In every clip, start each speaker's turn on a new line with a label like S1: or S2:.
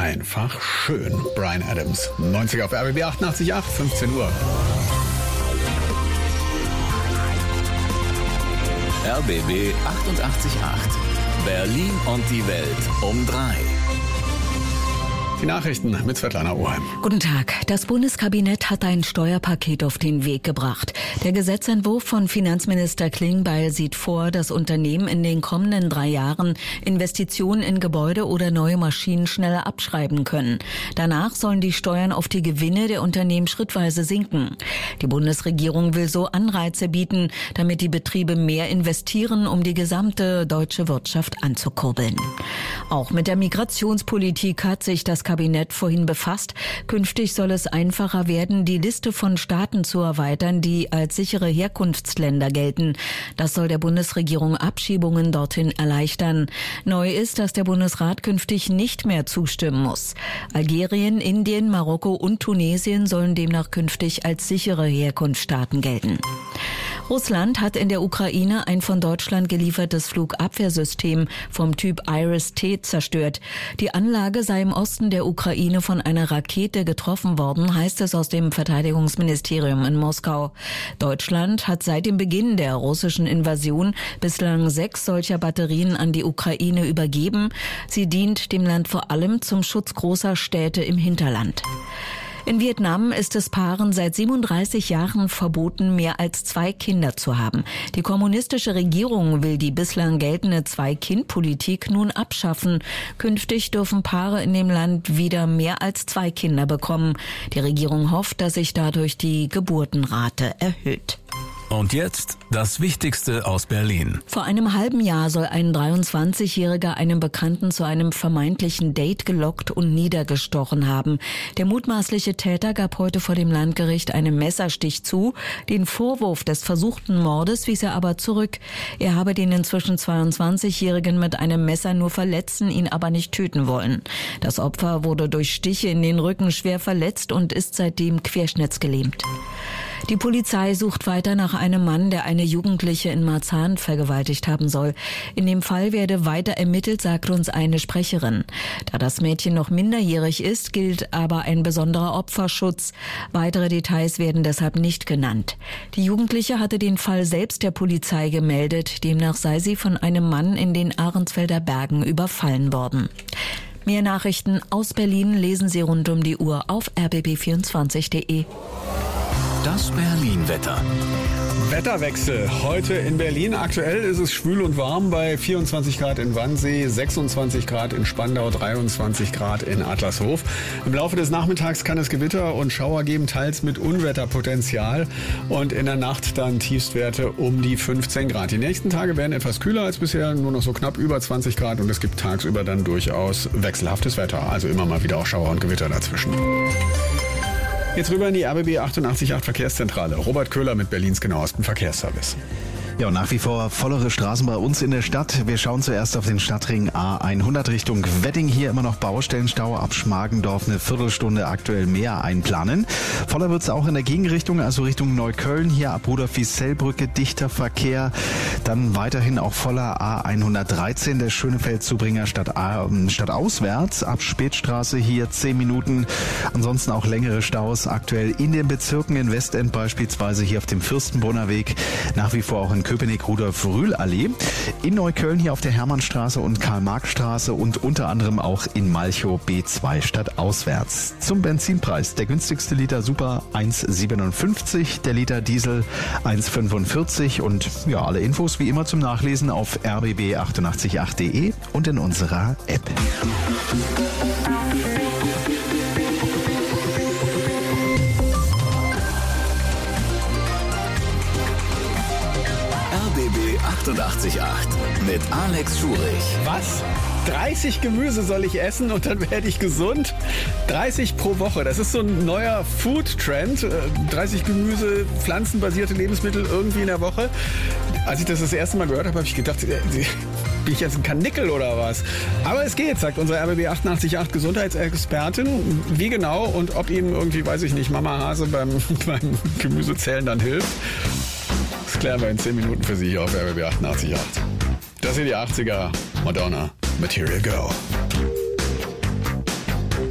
S1: einfach schön. Bryan Adams, 90er auf RBB 88.8, 15 Uhr.
S2: RBB 88.8. Berlin und die Welt um 3.
S1: Die Nachrichten mit Svetlana Oheim.
S3: Guten Tag. Das Bundeskabinett hat ein Steuerpaket auf den Weg gebracht. Der Gesetzentwurf von Finanzminister Klingbeil sieht vor, dass Unternehmen in den kommenden 3 Jahren Investitionen in Gebäude oder neue Maschinen schneller abschreiben können. Danach sollen die Steuern auf die Gewinne der Unternehmen schrittweise sinken. Die Bundesregierung will so Anreize bieten, damit die Betriebe mehr investieren, um die gesamte deutsche Wirtschaft anzukurbeln. Auch mit der Migrationspolitik hat sich das Kabinett vorhin befasst. Künftig soll es einfacher werden, die Liste von Staaten zu erweitern, die als sichere Herkunftsländer gelten. Das soll der Bundesregierung Abschiebungen dorthin erleichtern. Neu ist, dass der Bundesrat künftig nicht mehr zustimmen muss. Algerien, Indien, Marokko und Tunesien sollen demnach künftig als sichere Herkunftsstaaten gelten. Russland hat in der Ukraine ein von Deutschland geliefertes Flugabwehrsystem vom Typ Iris-T zerstört. Die Anlage sei im Osten der Ukraine von einer Rakete getroffen worden, heißt es aus dem Verteidigungsministerium in Moskau. Deutschland hat seit dem Beginn der russischen Invasion bislang 6 solcher Batterien an die Ukraine übergeben. Sie dient dem Land vor allem zum Schutz großer Städte im Hinterland. In Vietnam ist es Paaren seit 37 Jahren verboten, mehr als 2 Kinder zu haben. Die kommunistische Regierung will die bislang geltende 2-Kind-Politik nun abschaffen. Künftig dürfen Paare in dem Land wieder mehr als 2 Kinder bekommen. Die Regierung hofft, dass sich dadurch die Geburtenrate erhöht.
S2: Und jetzt das Wichtigste aus Berlin.
S3: Vor einem halben Jahr soll ein 23-Jähriger einen Bekannten zu einem vermeintlichen Date gelockt und niedergestochen haben. Der mutmaßliche Täter gab heute vor dem Landgericht einen Messerstich zu. Den Vorwurf des versuchten Mordes wies er aber zurück. Er habe den inzwischen 22-Jährigen mit einem Messer nur verletzen, ihn aber nicht töten wollen. Das Opfer wurde durch Stiche in den Rücken schwer verletzt und ist seitdem querschnittsgelähmt. Die Polizei sucht weiter nach einem Mann, der eine Jugendliche in Marzahn vergewaltigt haben soll. In dem Fall werde weiter ermittelt, sagt uns eine Sprecherin. Da das Mädchen noch minderjährig ist, gilt aber ein besonderer Opferschutz. Weitere Details werden deshalb nicht genannt. Die Jugendliche hatte den Fall selbst der Polizei gemeldet. Demnach sei sie von einem Mann in den Ahrensfelder Bergen überfallen worden. Mehr Nachrichten aus Berlin lesen Sie rund um die Uhr auf rbb24.de.
S2: Das Berlin-Wetter.
S1: Wetterwechsel heute in Berlin. Aktuell ist es schwül und warm bei 24 Grad in Wannsee, 26 Grad in Spandau, 23 Grad in Adlershof. Im Laufe des Nachmittags kann es Gewitter und Schauer geben, teils mit Unwetterpotenzial. Und in der Nacht dann Tiefstwerte um die 15 Grad. Die nächsten Tage werden etwas kühler als bisher, nur noch so knapp über 20 Grad. Und es gibt tagsüber dann durchaus wechselhaftes Wetter. Also immer mal wieder auch Schauer und Gewitter dazwischen. Jetzt rüber in die RBB 88.8 Verkehrszentrale. Robert Köhler mit Berlins genauestem Verkehrsservice.
S4: Ja, und nach wie vor vollere Straßen bei uns in der Stadt. Wir schauen zuerst auf den Stadtring A100 Richtung Wedding. Hier immer noch Baustellenstau ab Schmargendorf, eine Viertelstunde aktuell mehr einplanen. Voller wird's auch in der Gegenrichtung, also Richtung Neukölln. Hier ab Rudolf-Wiesel-Brücke dichter Verkehr. Dann weiterhin auch voller A113, der Schönefeldzubringer stadtauswärts. Ab Spätstraße hier 10 Minuten. Ansonsten auch längere Staus aktuell in den Bezirken in Westend, beispielsweise hier auf dem Fürstenbrunner Weg. Nach wie vor auch in Köpenick-Rudolf-Rühl-Allee, in Neukölln hier auf der Hermannstraße und Karl-Marx-Straße und unter anderem auch in Malchow B2 stadtauswärts. Zum Benzinpreis: der günstigste Liter Super 1,57, der Liter Diesel 1,45 und ja, alle Infos wie immer zum Nachlesen auf rbb888.de und in unserer App.
S2: RBB 88.8 mit Alex Schurich.
S1: Was? 30 Gemüse soll ich essen und dann werde ich gesund? 30 pro Woche. Das ist so ein neuer Food-Trend. 30 Gemüse, pflanzenbasierte Lebensmittel irgendwie in der Woche. Als ich das erste Mal gehört habe, habe ich gedacht, bin ich jetzt ein Kanickel oder was? Aber es geht, sagt unsere RBB 88.8 Gesundheitsexpertin. Wie genau und ob Ihnen irgendwie, weiß ich nicht, Mama Hase beim Gemüsezählen dann hilft, das klären wir in 10 Minuten für Sie hier auf RBB 88.8. Das sind die 80er, Madonna, Material Girl.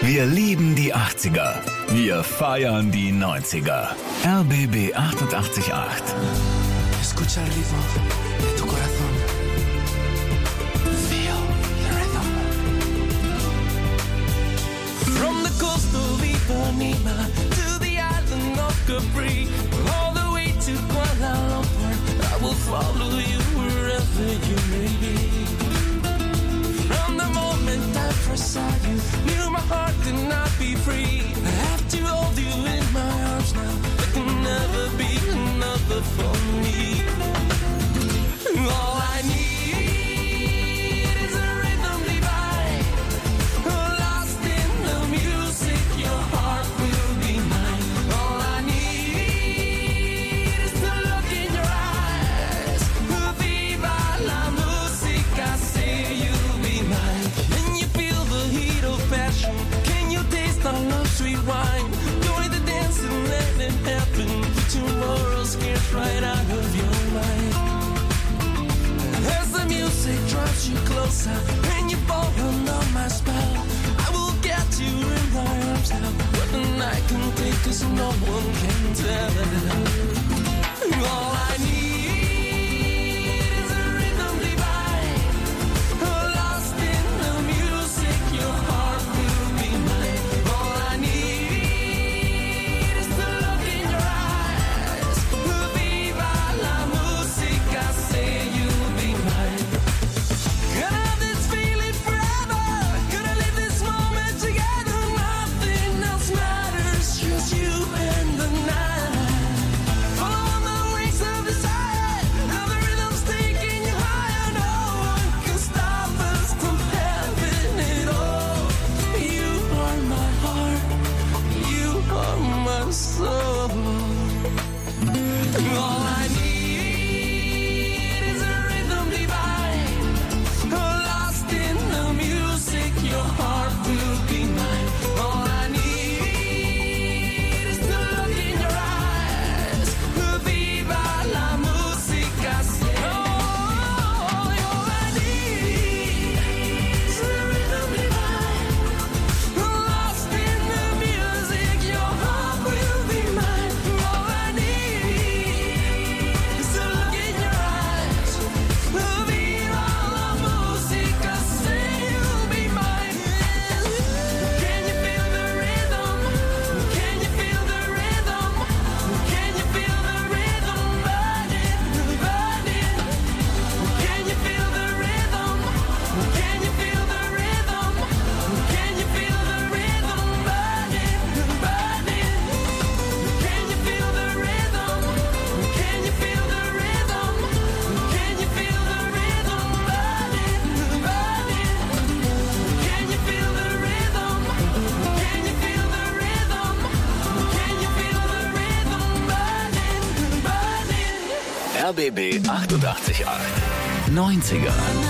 S2: Wir lieben die 80er. Wir feiern die 90er. RBB 88.8.
S5: Escucha el ritmo de tu corazón. Feel the rhythm. From the coast of Ipanema to the island of Capri, all the way to Kuala Lumpur, I will follow you wherever you may be. From the moment I first saw you, knew my heart could not be free. I have to hold you in my arms now. There can never be another for me. All I need is a rhythm divine. Lost in the music, your heart will be mine. All I need is to look in your eyes. Viva la música, say you'll be mine. Can you feel the heat of passion? Can you taste our love, sweet wine? Join the dance and let it happen. Put tomorrow's scares right out of your mind. As the music drives you closer and you fall under my spell, I will get you in my arms now. What the night can take us, no one can tell. All I need is a rhythm divine. Lost in the music, your heart will be mine. All I need is to look in your eyes. Viva la música, say you'll be mine. Gonna have this feeling forever. Gonna live this moment together. Nothing else matters, just you and the night. Follow the wings of desire. Now the rhythm's taking you higher. No one can stop us from having it all. You are my heart. You are my soul. All I need is a rhythm divine. Lost in the music, your heart will be mine. All I need is to look in your eyes. Viva la música, say. All I need is a rhythm divine. Lost in the music, your heart will be mine. All I need is to look in your eyes. Viva la música, say you'll be mine. Can you feel the rhythm? Can you feel the rhythm? Can you feel the rhythm burning, burning? Can you feel the rhythm? Can you feel the rhythm? Can you feel the rhythm burning, burning? Can you feel the rhythm? Can you feel the rhythm? Can you feel the rhythm burning, burning? Can you feel the rhythm? Can you feel the rhythm? Can you feel the rhythm burning, burning?
S2: RBB 88.8. 90er.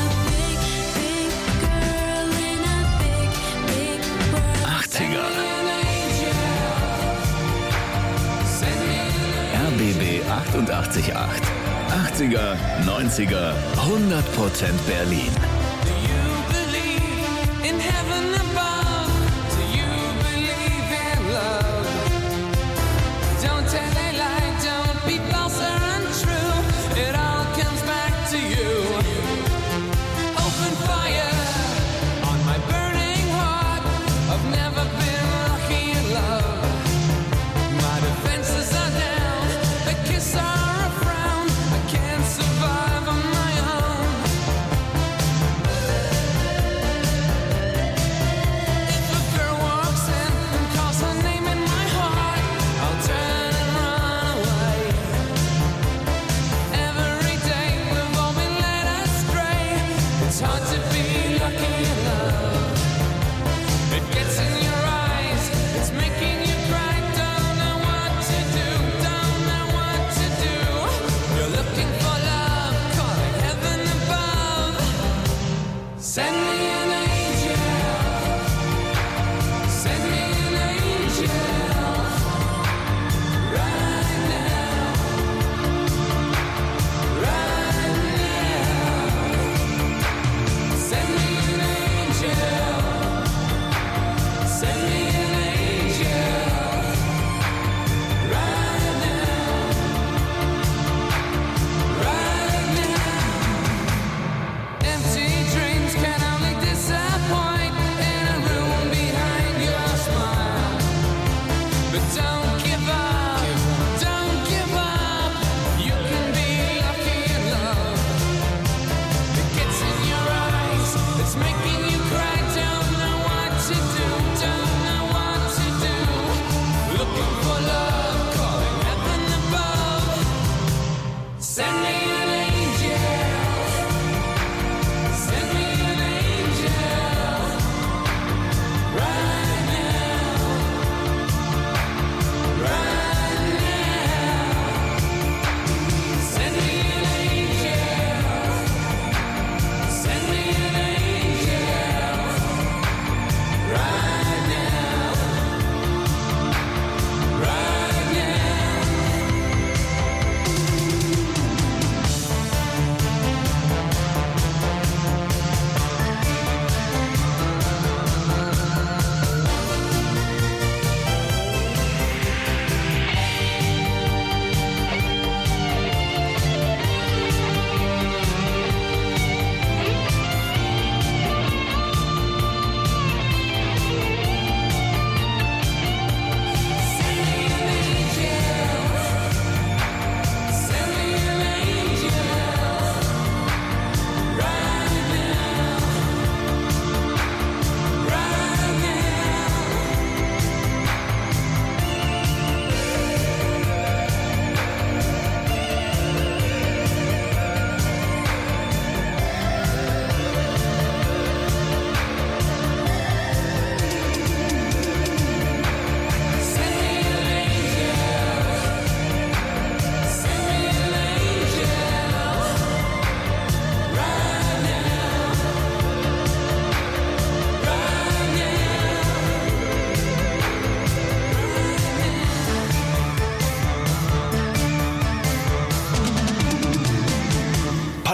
S2: RBB 88.8. 80er, 90er, 100% Berlin.
S5: Do you believe in heaven above? Do you believe in love? Don't tell a lie, don't be false or untrue. It all comes back to you. Open fire on my burning heart. I've never been lucky in love. My defenses are down, a kiss or a frown. I can't survive on my own.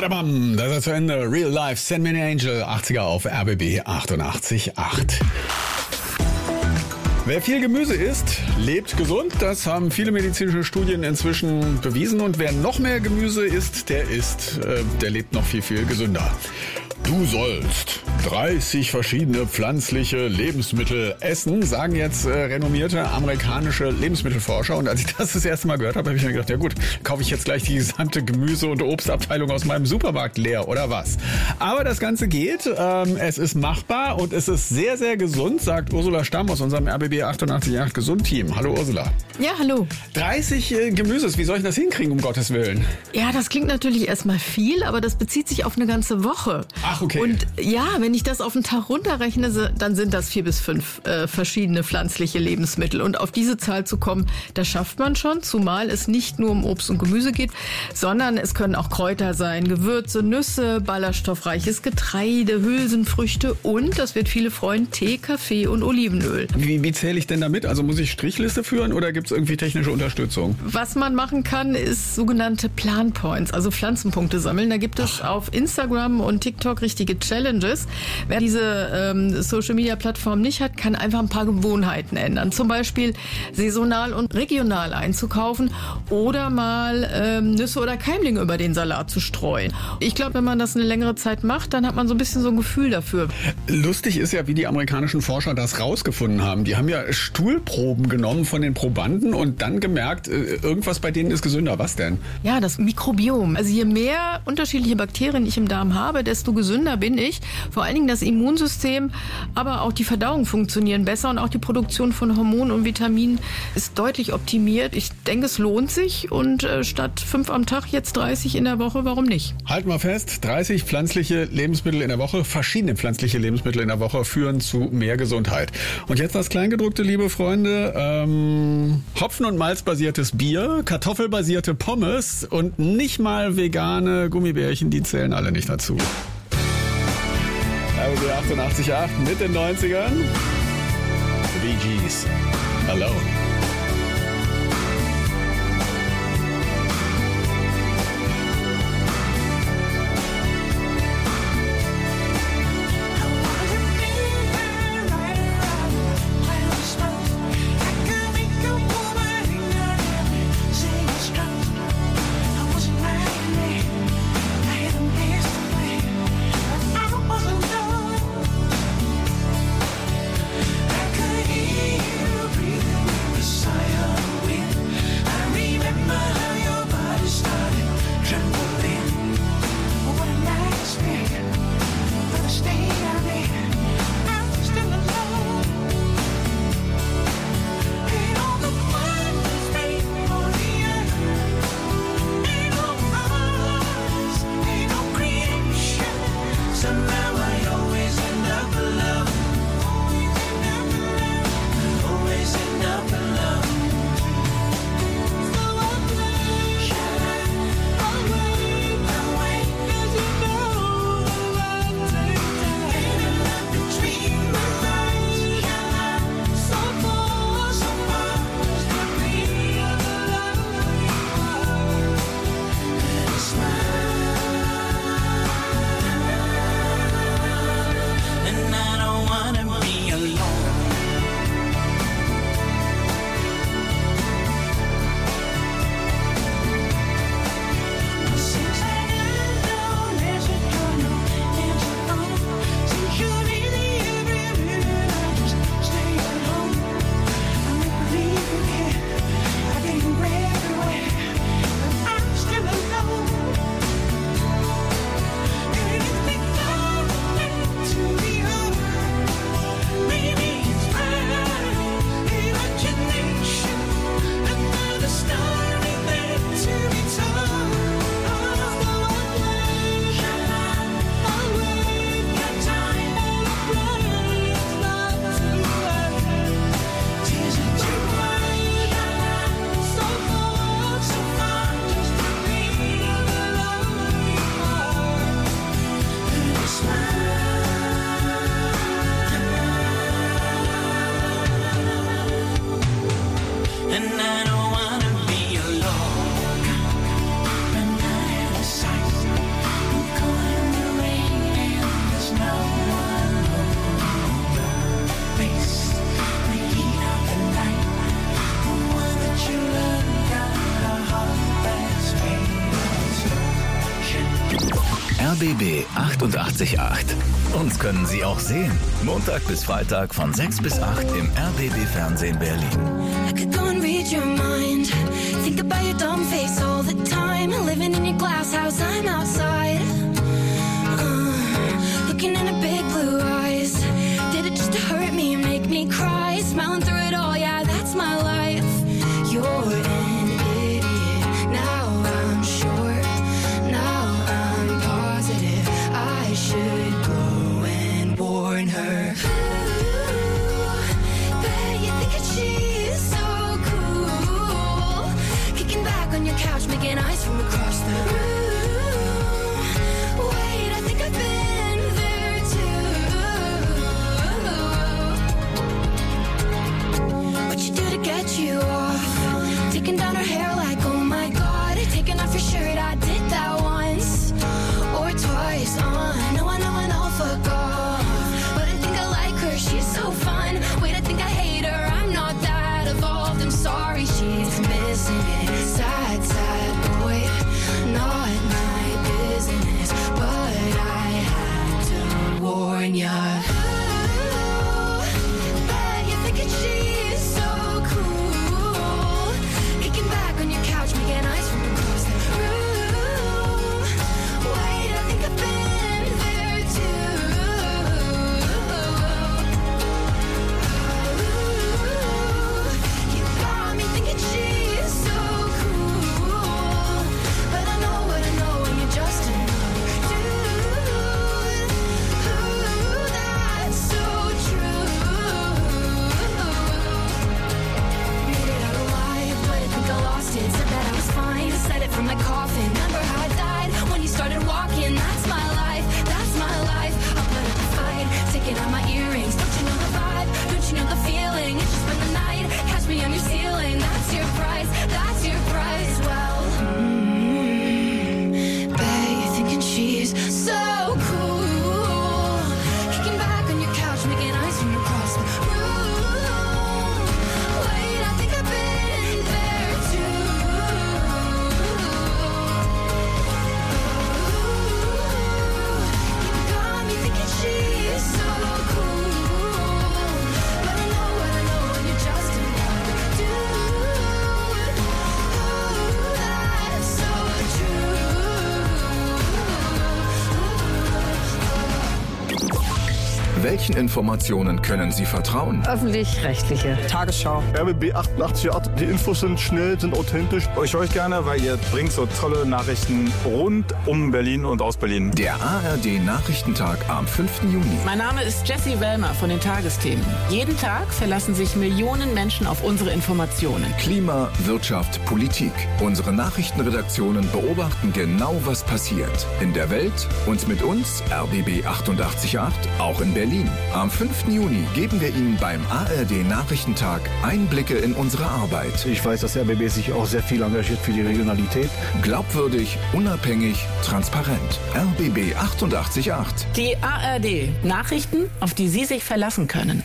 S1: Badabam, das ist zu Ende. Real Life, Send Me an Angel, 80er auf RBB 88.8. Wer viel Gemüse isst, lebt gesund. Das haben viele medizinische Studien inzwischen bewiesen. Und wer noch mehr Gemüse isst, der lebt noch viel, viel gesünder. Du sollst 30 verschiedene pflanzliche Lebensmittel essen, sagen jetzt renommierte amerikanische Lebensmittelforscher. Und als ich das erste Mal gehört habe, habe ich mir gedacht, ja gut, kaufe ich jetzt gleich die gesamte Gemüse- und Obstabteilung aus meinem Supermarkt leer, oder was? Aber das Ganze geht, es ist machbar und es ist sehr, sehr gesund, sagt Ursula Stamm aus unserem RBB 88.8 Gesund-Team. Hallo Ursula.
S6: Ja, hallo.
S1: 30 Gemüses, wie soll ich das hinkriegen, um Gottes Willen?
S6: Ja, das klingt natürlich erstmal viel, aber das bezieht sich auf eine ganze Woche.
S1: Ach, okay.
S6: Und ja, wenn ich das auf den Tag runterrechne, dann sind das 4 bis 5 verschiedene pflanzliche Lebensmittel. Und auf diese Zahl zu kommen, das schafft man schon, zumal es nicht nur um Obst und Gemüse geht, sondern es können auch Kräuter sein, Gewürze, Nüsse, ballaststoffreiches Getreide, Hülsenfrüchte und, das wird viele freuen, Tee, Kaffee und Olivenöl.
S1: Wie zähle ich denn damit? Also muss ich Strichliste führen oder gibt es irgendwie technische Unterstützung?
S6: Was man machen kann, ist sogenannte Planpoints, also Pflanzenpunkte sammeln. Da gibt es auf Instagram und TikTok richtige Challenges. Wer diese Social-Media-Plattform nicht hat, kann einfach ein paar Gewohnheiten ändern. Zum Beispiel saisonal und regional einzukaufen oder mal Nüsse oder Keimlinge über den Salat zu streuen. Ich glaube, wenn man das eine längere Zeit macht, dann hat man so ein bisschen so ein Gefühl dafür.
S1: Lustig ist ja, wie die amerikanischen Forscher das rausgefunden haben. Die haben ja Stuhlproben genommen von den Probanden und dann gemerkt, irgendwas bei denen ist gesünder. Was denn?
S6: Ja, das Mikrobiom. Also je mehr unterschiedliche Bakterien ich im Darm habe, desto gesünder bin ich. Vor allen Dingen das Immunsystem, aber auch die Verdauung funktionieren besser und auch die Produktion von Hormonen und Vitaminen ist deutlich optimiert. Ich denke, es lohnt sich und statt 5 am Tag jetzt 30 in der Woche, warum nicht?
S1: Halten wir fest, 30 pflanzliche Lebensmittel in der Woche, verschiedene pflanzliche Lebensmittel in der Woche führen zu mehr Gesundheit. Und jetzt das Kleingedruckte, liebe Freunde, Hopfen- und Malzbasiertes Bier, kartoffelbasierte Pommes und nicht mal vegane Gummibärchen, die zählen alle nicht dazu. RBB 88.8 mit den 90ern. The Bee Gees. Alone.
S2: RBB 88.8. Uns können Sie auch sehen. Montag bis Freitag von 6 bis 8 im RBB Fernsehen Berlin.
S7: I could go and read your mind. Think about your dumb face all the time. Living in your glass house, I'm outside. Looking in her big blue eyes. Did it just to hurt me and make me cry? Smiling through it all, yeah, that's my life. You're an idiot. Now I'm sure. Now I'm positive. I should go and warn her. Bet you think that she's so cool. Kicking back on your couch, making eyes from across the room. Wait, I think I've been there too. What you do to get you off? Taking down her hair like, oh my god. Taking off your shirt, I did that once or twice. I know, fuck off. But I think I like her, she's so fun. Wait, I think I hate her, I'm not that evolved. I'm sorry, she's missing it. Sad, sad boy, not my business. But I had to warn ya. Bet you're thinking she's so cool. Kicking back on your couch, making eyes from across the room. Wait, I think I've been there too. You got me thinking she's so cool. But I know what I know, and you're just another dude. That's so true. Made it out alive, but I think I lost it. Said that I was fine, said it from my coffin. Remember how I died when you started walking? That's my life, that's my life. I'll put up a fight, taking out my earrings. Don't you know the vibe? Don't you know the feeling? It's just spend the night, catch me on your ceiling. That's your price, that's your price. Well, bet you're thinking she's so cool. Kicking back on your couch, making eyes from across the room. Wait, I think I've been there too. You got me thinking she's so cool. But I know what I know, and you're just another dude. That's so true.
S2: Welchen Informationen können Sie vertrauen?
S8: Öffentlich-rechtliche.
S9: Tagesschau.
S10: RBB 88.8, die Infos sind schnell, sind authentisch.
S9: Ich höre euch gerne, weil ihr bringt so tolle Nachrichten rund um Berlin und aus Berlin.
S2: Der ARD Nachrichtentag am 5. Juni.
S8: Mein Name ist Jessie Wellmer von den Tagesthemen. Jeden Tag verlassen sich Millionen Menschen auf unsere Informationen.
S2: Klima, Wirtschaft, Politik. Unsere Nachrichtenredaktionen beobachten genau, was passiert. In der Welt und mit uns, RBB 88.8, auch in Berlin. Am 5. Juni geben wir Ihnen beim ARD Nachrichtentag Einblicke in unsere Arbeit.
S10: Ich weiß, dass RBB sich auch sehr viel engagiert für die Regionalität.
S2: Glaubwürdig, unabhängig, transparent. RBB 88.8.
S8: Die ARD. Nachrichten, auf die Sie sich verlassen können.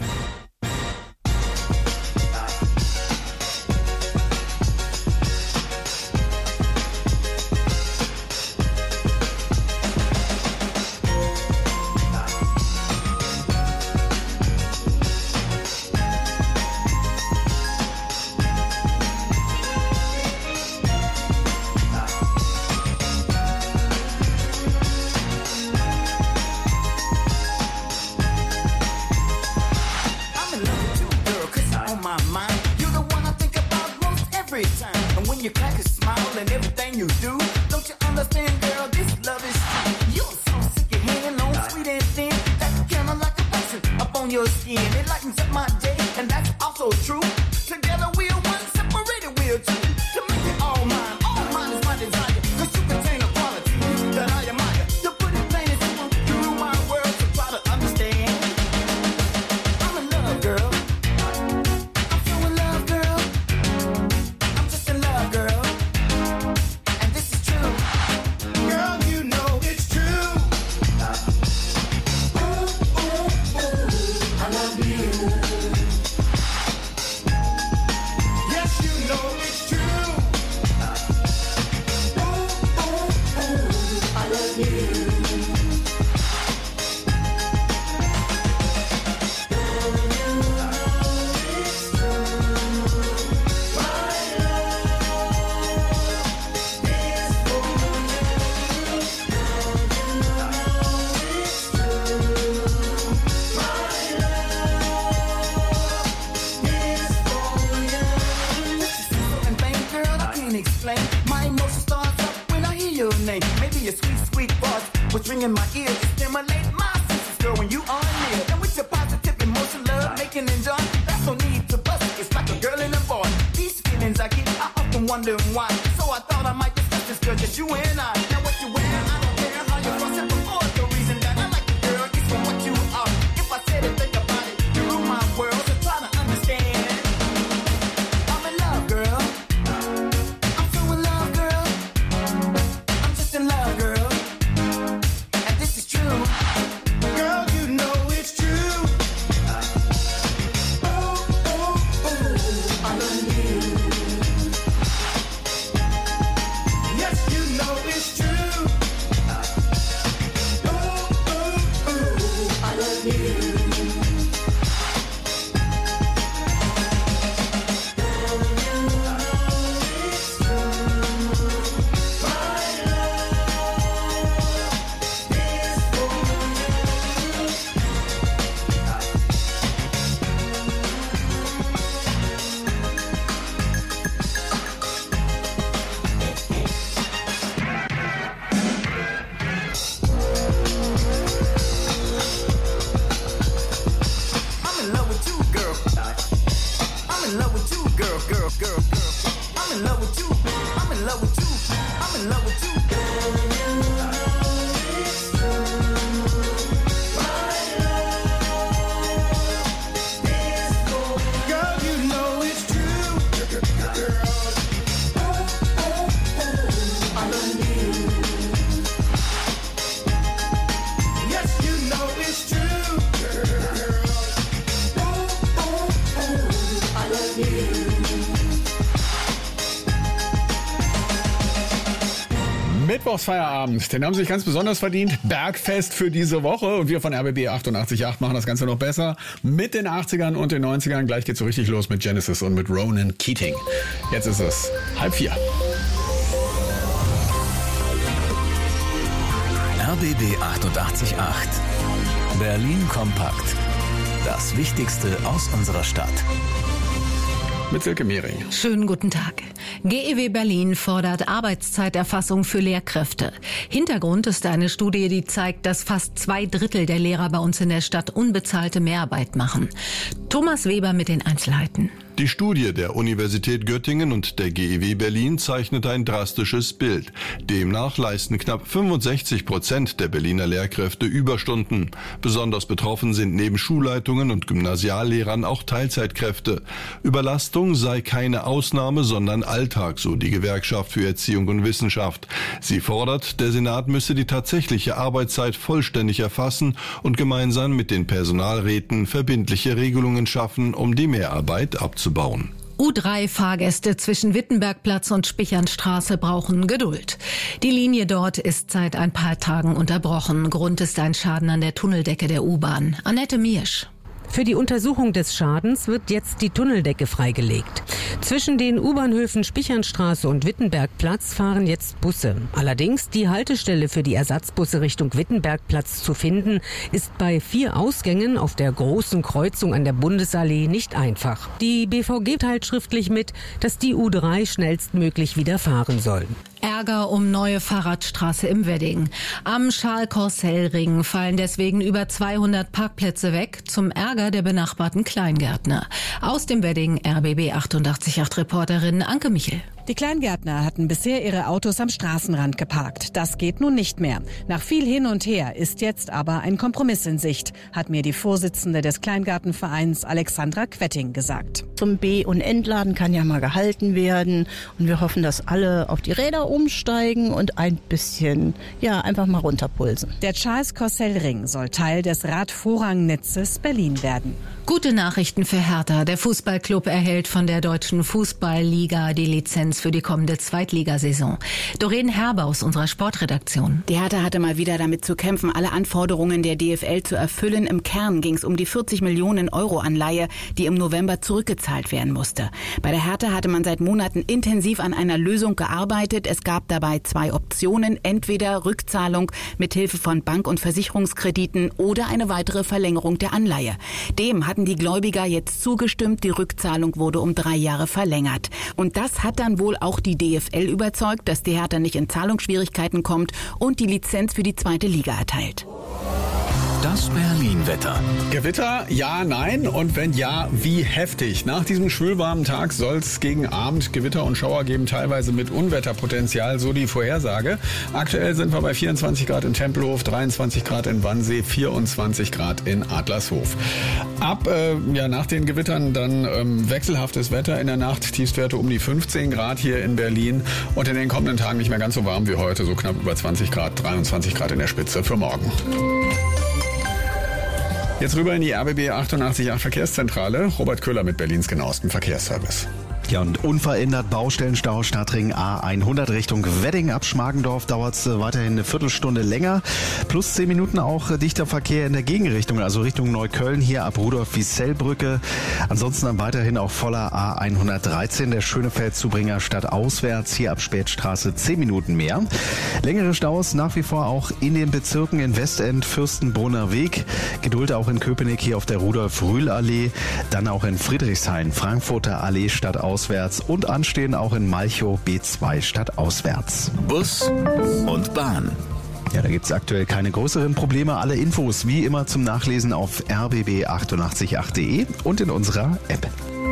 S5: Yes, you know it's true.
S11: in my ear, it stimulates my senses, girl, when you are near. And with your positive emotion, love, making and joy, that's no need to bust it. It's like a girl and a boy. These feelings I get, I often wonder why. So I thought I might discuss this, girl, just you and I. Now what you wear, I don't care how you fuss it before. The reason that I like you, girl, is for what you are. If I said it, think about it, you rule my world, so try to understand. I'm in love, girl. I'm so in love, girl. I'm just in love, girl. And this is true. Girl, you know it's true. Oh, oh, oh, I love you. Yes, you know it's true. Oh, oh, oh, I love you. I'm in love with you, girl. I'm in love with you, girl, girl, girl, girl. I'm in love with you. I'm in love with you. I'm in love with you, girl, you know it's true. Oh, oh, oh, I love you. Yes, you know it's true. Oh, oh, oh, I love you.
S1: Mittwochsfeierabend, den haben sie sich ganz besonders verdient. Bergfest für diese Woche. Und wir von RBB 88.8 machen das Ganze noch besser. Mit den 80ern und den 90ern. Gleich geht's so richtig los mit Genesis und mit Ronan Keating. Jetzt ist es 3:30.
S2: RBB 88.8. Berlin kompakt. Das Wichtigste aus unserer Stadt.
S1: Mit Silke Mehring.
S12: Schönen guten Tag. GEW Berlin fordert Arbeitszeiterfassung für Lehrkräfte. Hintergrund ist eine Studie, die zeigt, dass fast 2/3 der Lehrer bei uns in der Stadt unbezahlte Mehrarbeit machen. Thomas Weber mit den Einzelheiten.
S13: Die Studie der Universität Göttingen und der GEW Berlin zeichnet ein drastisches Bild. Demnach leisten knapp 65% der Berliner Lehrkräfte Überstunden. Besonders betroffen sind neben Schulleitungen und Gymnasiallehrern auch Teilzeitkräfte. Überlastung sei keine Ausnahme, sondern Alltag, so die Gewerkschaft für Erziehung und Wissenschaft. Sie fordert, der Senat müsse die tatsächliche Arbeitszeit vollständig erfassen und gemeinsam mit den Personalräten verbindliche Regelungen schaffen, um die Mehrarbeit abzubauen.
S12: U3-Fahrgäste zwischen Wittenbergplatz und Spichernstraße brauchen Geduld. Die Linie dort ist seit ein paar Tagen unterbrochen. Grund ist ein Schaden an der Tunneldecke der U-Bahn. Annette Miersch.
S14: Für die Untersuchung des Schadens wird jetzt die Tunneldecke freigelegt. Zwischen den U-Bahnhöfen Spichernstraße und Wittenbergplatz fahren jetzt Busse. Allerdings die Haltestelle für die Ersatzbusse Richtung Wittenbergplatz zu finden, ist bei 4 Ausgängen auf der großen Kreuzung an der Bundesallee nicht einfach. Die BVG teilt schriftlich mit, dass die U3 schnellstmöglich wieder fahren soll.
S12: Ärger um neue Fahrradstraße im Wedding. Am Charles-Corsell-Ring fallen deswegen über 200 Parkplätze weg, zum Ärger der benachbarten Kleingärtner. Aus dem Wedding RBB 88.8-Reporterin Anke Michel.
S15: Die Kleingärtner hatten bisher ihre Autos am Straßenrand geparkt. Das geht nun nicht mehr. Nach viel Hin und Her ist jetzt aber ein Kompromiss in Sicht, hat mir die Vorsitzende des Kleingartenvereins Alexandra Quetting gesagt.
S16: Zum B- und Entladen kann ja mal gehalten werden und wir hoffen, dass alle auf die Räder umsteigen und ein bisschen, einfach mal runterpulsen.
S15: Der Charles-Corsell-Ring soll Teil des Radvorrangnetzes Berlin werden.
S12: Gute Nachrichten für Hertha. Der Fußballclub erhält von der Deutschen Fußballliga die Lizenz für die kommende Zweitligasaison. Doreen Herber aus unserer Sportredaktion.
S17: Die Hertha hatte mal wieder damit zu kämpfen, alle Anforderungen der DFL zu erfüllen. Im Kern ging es um die 40 Millionen Euro Anleihe, die im November zurückgezahlt werden musste. Bei der Hertha hatte man seit Monaten intensiv an einer Lösung gearbeitet. Es gab dabei 2 Optionen. Entweder Rückzahlung mit Hilfe von Bank- und Versicherungskrediten oder eine weitere Verlängerung der Anleihe. Dem hatten die Gläubiger jetzt zugestimmt. Die Rückzahlung wurde um 3 Jahre verlängert. Und das hat dann wohl wohl auch die DFL überzeugt, dass die Hertha nicht in Zahlungsschwierigkeiten kommt und die Lizenz für die 2. Liga erteilt.
S2: Das Berlin-Wetter.
S1: Gewitter, ja, nein und wenn ja, wie heftig? Nach diesem schwülwarmen Tag soll es gegen Abend Gewitter und Schauer geben, teilweise mit Unwetterpotenzial, so die Vorhersage. Aktuell sind wir bei 24 Grad in Tempelhof, 23 Grad in Wannsee, 24 Grad in Adlershof. Nach den Gewittern dann wechselhaftes Wetter in der Nacht, Tiefstwerte um die 15 Grad hier in Berlin und in den kommenden Tagen nicht mehr ganz so warm wie heute, so knapp über 20 Grad, 23 Grad in der Spitze für morgen. Jetzt rüber in die RBB 888 Verkehrszentrale. Robert Köhler mit Berlins genauestem Verkehrsservice.
S4: Ja, und unverändert Baustellenstau Stadtring A100 Richtung Wedding ab Schmargendorf dauert es weiterhin eine Viertelstunde länger. Plus 10 Minuten auch dichter Verkehr in der Gegenrichtung, also Richtung Neukölln hier ab Rudolf-Wiesel-Brücke. Ansonsten dann weiterhin auch voller A113, der Schönefeld-Zubringer stadtauswärts, hier ab Spätstraße 10 Minuten mehr. Längere Staus nach wie vor auch in den Bezirken in Westend, Fürstenbrunner Weg. Geduld auch in Köpenick hier auf der Rudolf-Rühl-Allee. Dann auch in Friedrichshain, Frankfurter Allee stadtauswärts und anstehen auch in Malchow B2 stadtauswärts.
S2: Bus und Bahn.
S4: Ja, da gibt's aktuell keine größeren Probleme. Alle Infos wie immer zum Nachlesen auf rbb888.de und in unserer App.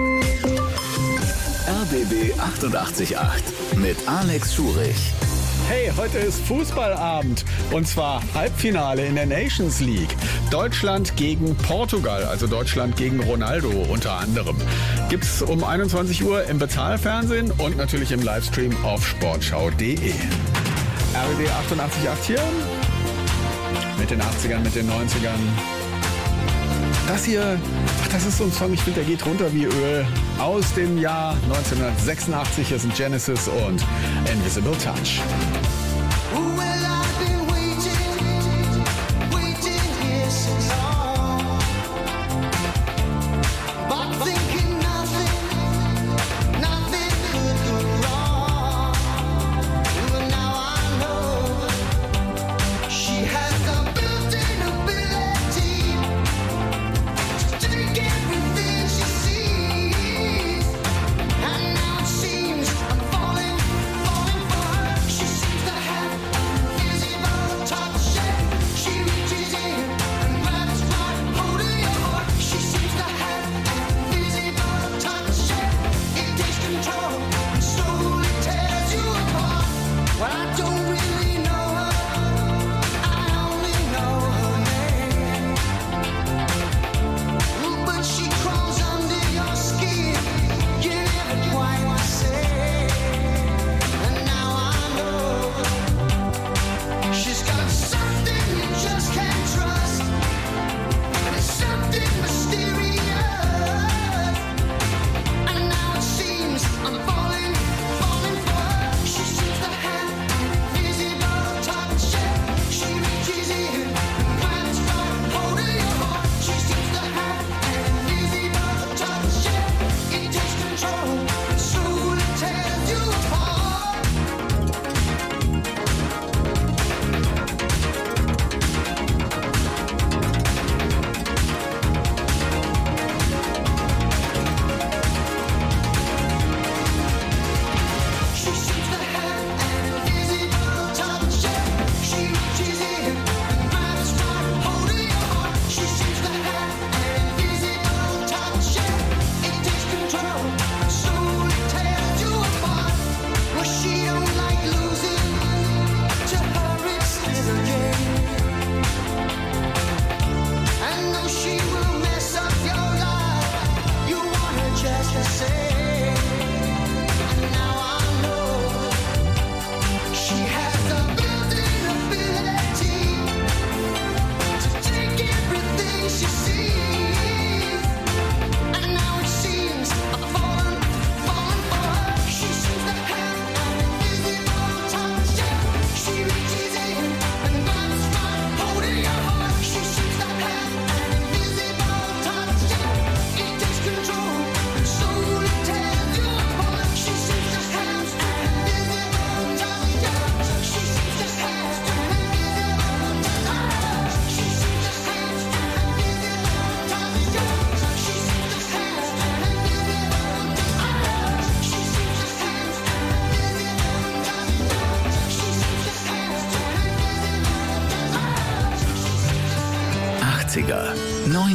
S2: RBB 888 mit Alex Schurich.
S1: Hey, heute ist Fußballabend und zwar Halbfinale in der Nations League. Deutschland gegen Portugal, also Deutschland gegen Ronaldo unter anderem. Gibt's um 21 Uhr im Bezahlfernsehen und natürlich im Livestream auf sportschau.de. RBB 888 hier mit den 80ern, mit den 90ern. Das hier, das ist so ein Song, ich finde, der geht runter wie Öl. Aus dem Jahr 1986, hier sind Genesis und Invisible Touch.
S7: Seems I'm falling for her. She seems to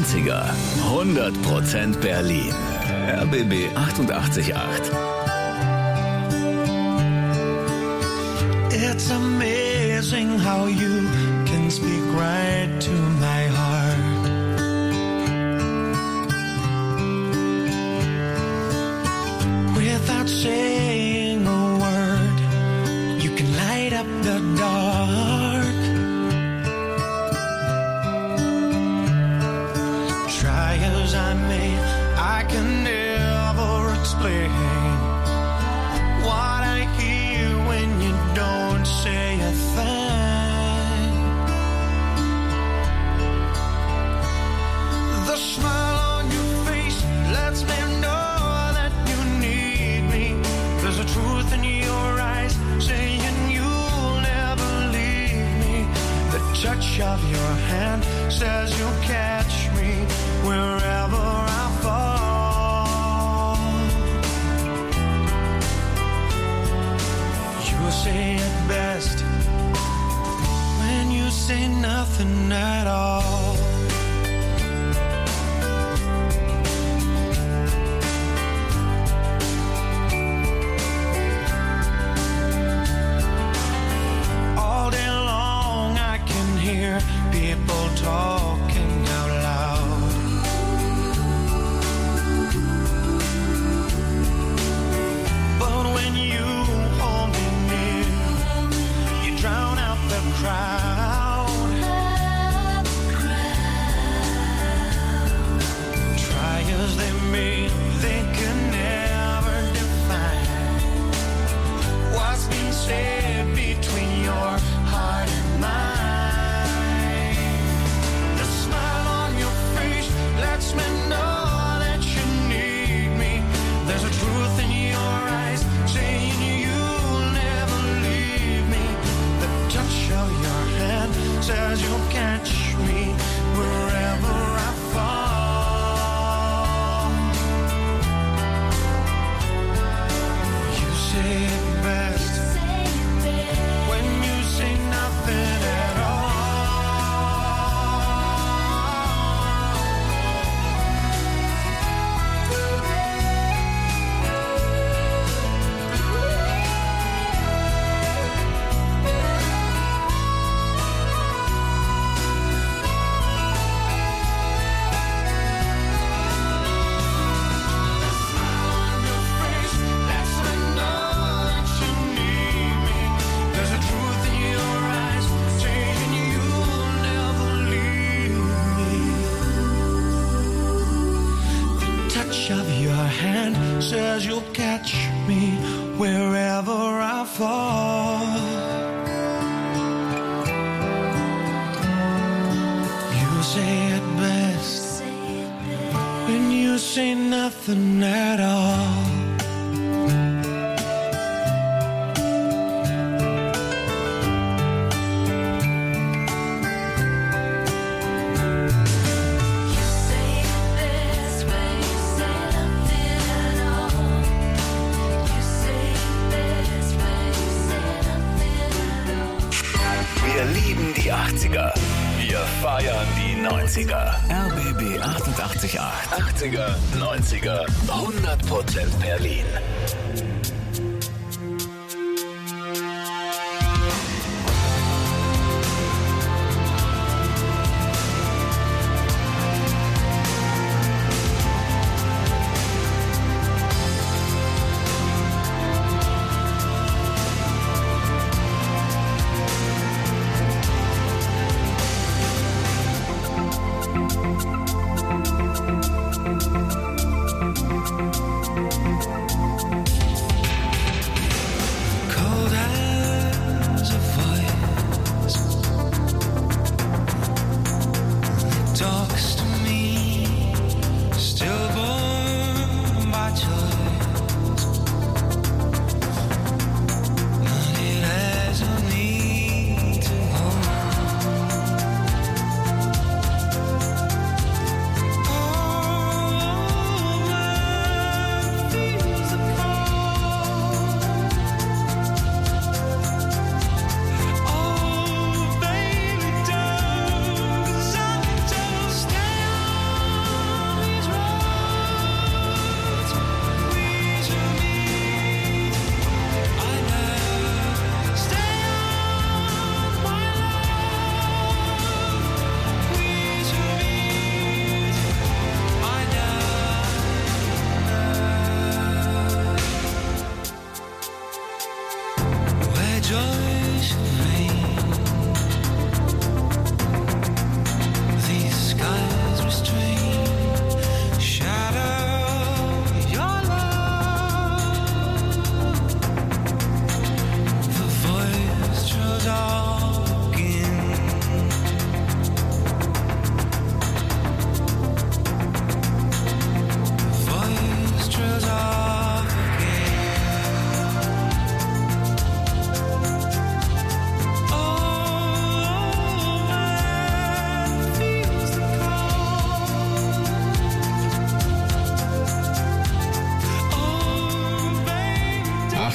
S18: 90er. 100% Berlin. RBB 88.8.
S5: It's amazing how you can speak right to my heart. Without saying a word, you can light up the dark. Try as I may, I can never explain what I hear when you don't say a thing. The smile on your face lets me know that you need me. There's a truth in your eyes saying you'll never leave me. The touch of your hand says you'll catch me wherever I fall. You say it best when you say nothing at all. All day long I can hear people talking out loud. But when you hold me near, you drown out the crowd. Try as they may, they can never define what's been said between your heart and mine. The smile on your face lets me know that you need me. There's a truth in your eyes saying you'll never leave me. The touch of your hand says you'll catch me wherever I fall. You say it best when you say nothing at all. There's a truth in your eyes saying you'll never leave me. The touch of your hand says you'll catch me wherever I fall. You say it best when you say nothing at all.
S18: Wir lieben die 80er. Wir feiern die 90er. RBB 88.8. 80er, 90er, 100% Berlin.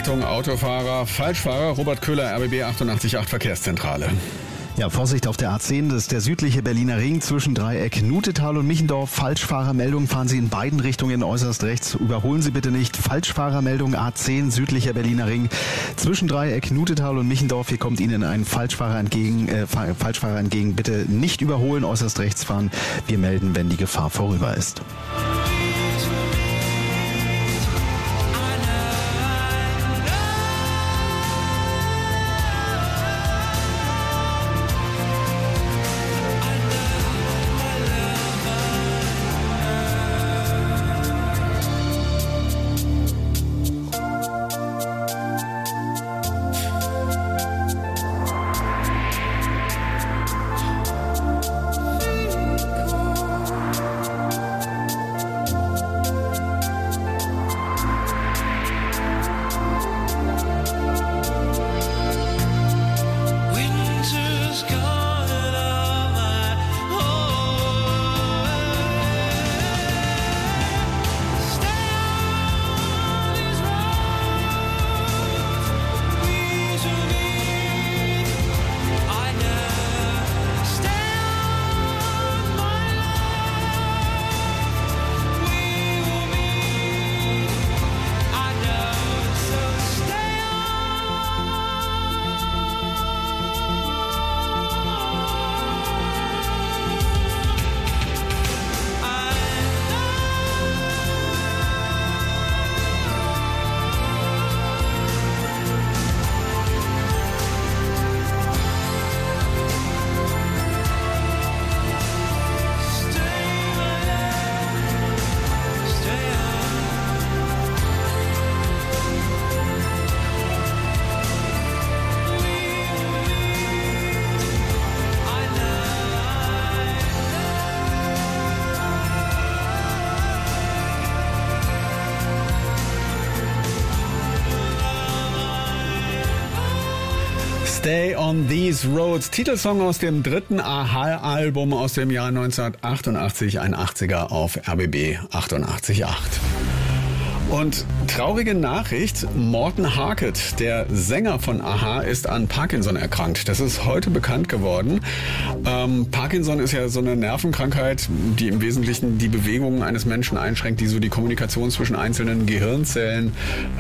S1: Achtung, Autofahrer, Falschfahrer. Robert Köhler, RBB 88.8 Verkehrszentrale.
S4: Ja, Vorsicht auf der A10, das ist der südliche Berliner Ring zwischen Dreieck Nutetal und Michendorf. Falschfahrermeldung, fahren Sie in beiden Richtungen äußerst rechts. Überholen Sie bitte nicht. Falschfahrermeldung A10, südlicher Berliner Ring zwischen Dreieck Nutetal und Michendorf. Hier kommt Ihnen ein Falschfahrer entgegen. Bitte nicht überholen, äußerst rechts fahren. Wir melden, wenn die Gefahr vorüber ist.
S1: Stay on These Roads, Titelsong aus dem dritten Aha-Album aus dem Jahr 1988, ein 80er auf RBB 88.8. Und traurige Nachricht, Morten Harket, der Sänger von Aha, ist an Parkinson erkrankt. Das ist heute bekannt geworden. Parkinson ist ja so eine Nervenkrankheit, die im Wesentlichen die Bewegungen eines Menschen einschränkt, die so die Kommunikation zwischen einzelnen Gehirnzellen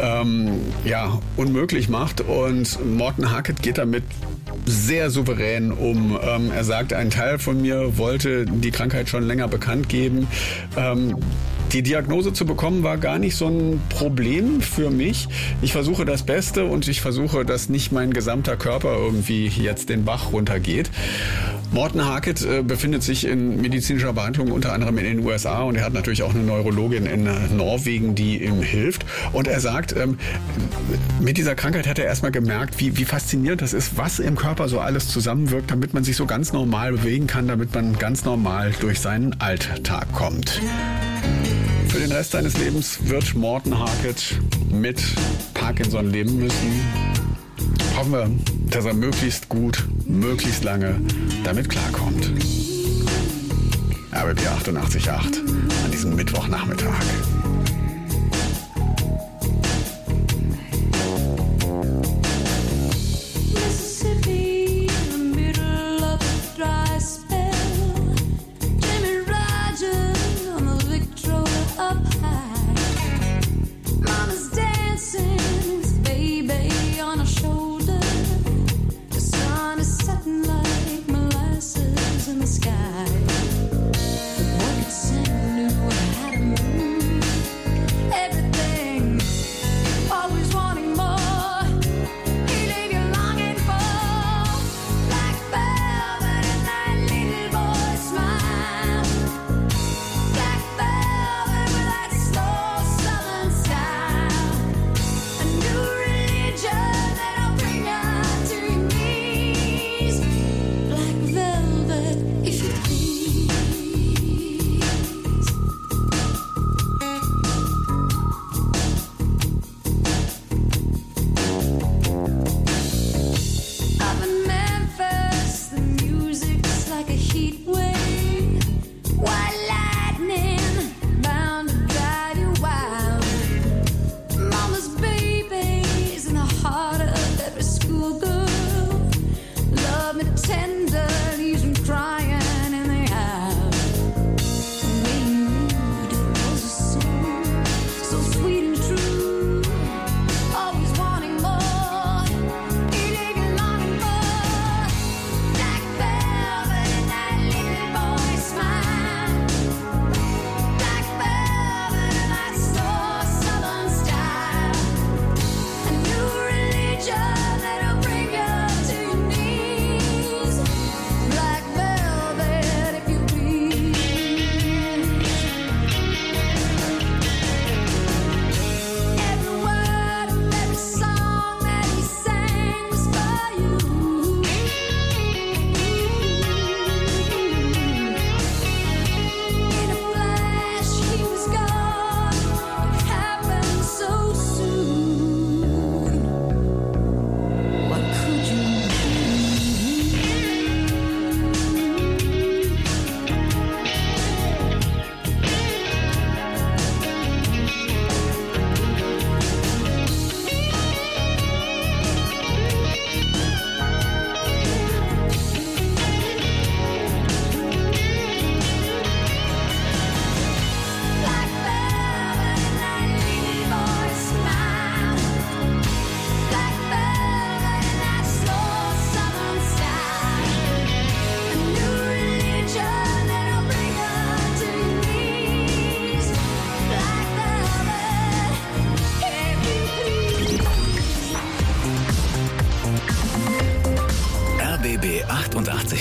S1: unmöglich macht. Und Morten Harket geht damit sehr souverän um. Er sagt, ein Teil von mir wollte die Krankheit schon länger bekannt geben. Die Diagnose zu bekommen war gar nicht so ein Problem für mich. Ich versuche das Beste und ich versuche, dass nicht mein gesamter Körper irgendwie jetzt den Bach runtergeht. Morten Harket befindet sich in medizinischer Behandlung unter anderem in den USA und er hat natürlich auch eine Neurologin in Norwegen, die ihm hilft. Und er sagt, mit dieser Krankheit hat er erstmal gemerkt, wie faszinierend das ist, was im Körper so alles zusammenwirkt, damit man sich so ganz normal bewegen kann, damit man ganz normal durch seinen Alltag kommt. Für den Rest seines Lebens wird Morten Harket mit Parkinson leben müssen. Hoffen wir, dass er möglichst gut, möglichst lange damit klarkommt. RBB 88.8 an diesem Mittwochnachmittag.
S7: In the sky, what could send knew how to move.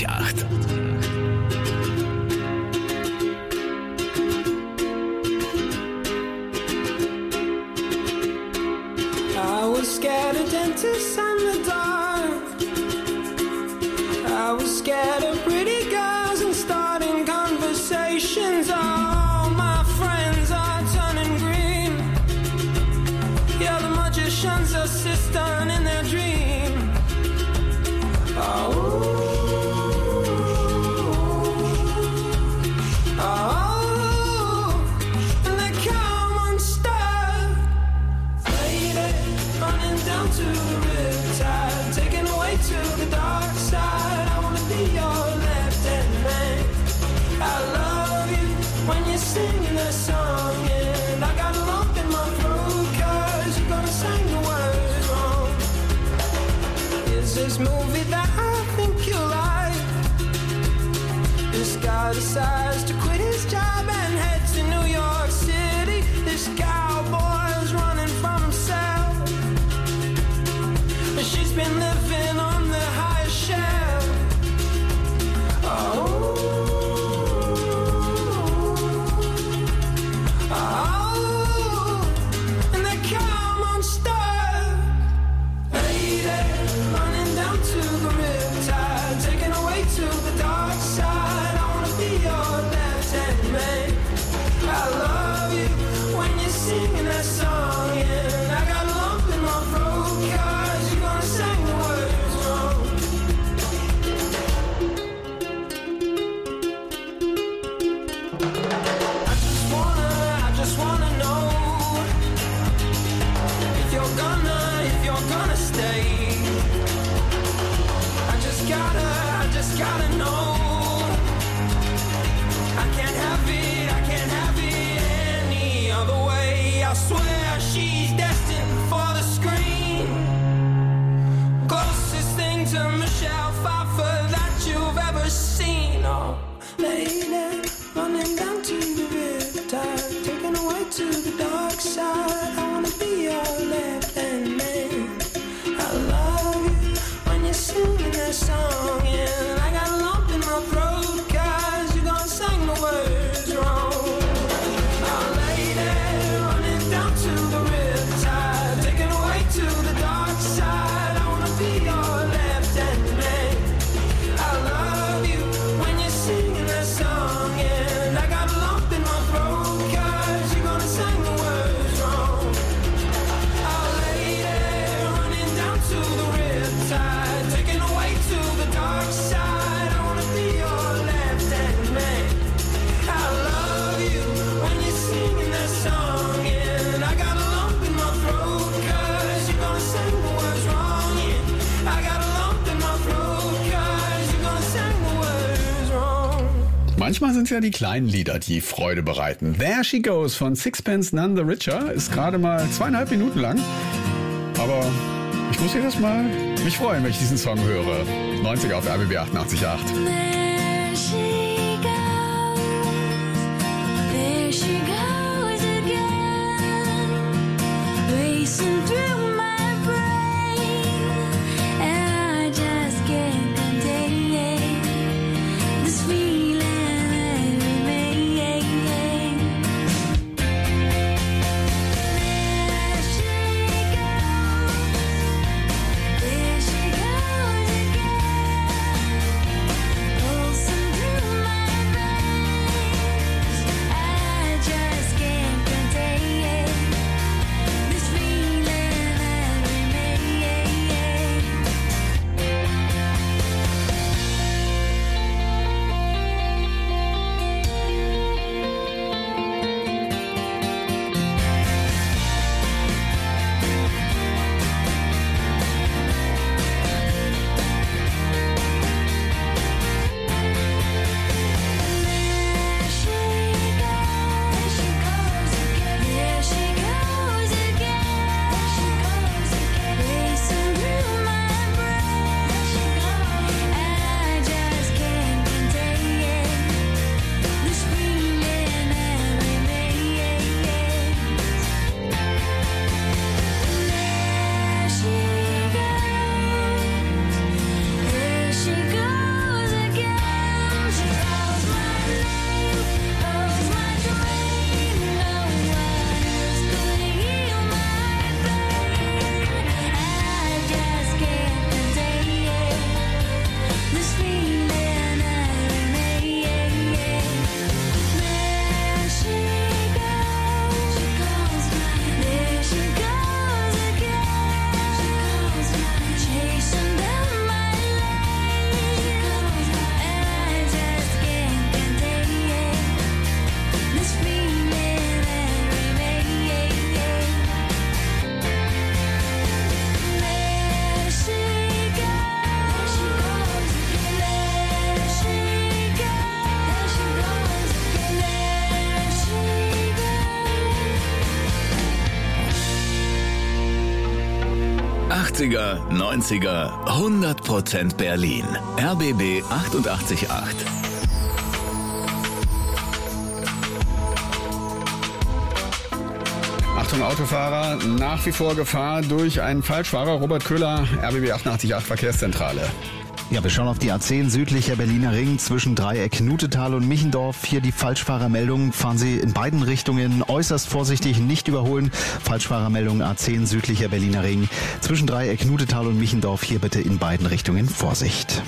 S18: 88,8.
S5: I was scared of dentists and the dark. I was scared of pretty girls and starting conversations. All my friends are turning green. Yeah, the magician's assistant in their dream. Oh. To the riptide, taken away to the dark side. I wanna be your left-hand man. I love you when you're singing that song, and I got a lump in my throat 'cause you're gonna sing the words wrong. Is this movie that I think you like? This guy decides to quit his job and head to New York City. This cowboy's running from himself. She's been living on the highest shelf. Oh, and they come unstuck. Lady, running down to the riptide, taken away to the dark side. I wanna be your left-hand man. I love you when you're singing that song, and I got a lump in my throat 'cause you're gonna sing the words wrong. I just wanna know if you're gonna stay. I just gotta know. I can't have it any other way. I swear she's destined for the screen. Closest thing to Michelle Pfeiffer that you've ever seen. Oh, lady, running down to the riptide, taken away to the dark side. I wanna be your left-hand man. I love you when you're singing that song, and I got a lump in my throat 'cause you're gonna sing the words wrong. Oh, lady, running down to the riptide, taken away to the dark side. I wanna be your left-hand man. I love you when you're singing that song, and I got a lump in my throat 'cause you're gonna sing the words wrong. Oh, lady, running down to the riptide, taken away to the dark side. I wanna be your left-hand man. I love you when you're singing that song, and I got a lump in my throat 'cause you're gonna sing the words wrong. Yeah, I got a lump in my throat 'cause you're gonna sing the words wrong.
S1: Manchmal sind es ja die kleinen Lieder, die Freude bereiten. There She Goes von Sixpence None the Richer ist gerade mal 2,5 Minuten lang. Aber ich muss jedes Mal mich freuen, wenn ich diesen Song höre. 90er auf RBB 88,8.
S7: There she goes again, racing through my brain, and I just can't contain this feeling that remains. There she goes again. Oh,
S18: 80er, 90er, 100% Berlin. RBB 88.8.
S1: Achtung Autofahrer, nach wie vor Gefahr durch einen Falschfahrer. Robert Köhler, RBB 88.8 Verkehrszentrale.
S4: Ja, wir schauen auf die A10 südlicher Berliner Ring zwischen Dreieck Knutetal und Michendorf. Hier die Falschfahrermeldung. Fahren Sie in beiden Richtungen äußerst vorsichtig, nicht überholen. Falschfahrermeldung A10 südlicher Berliner Ring zwischen Dreieck Knutetal und Michendorf. Hier bitte in beiden Richtungen Vorsicht.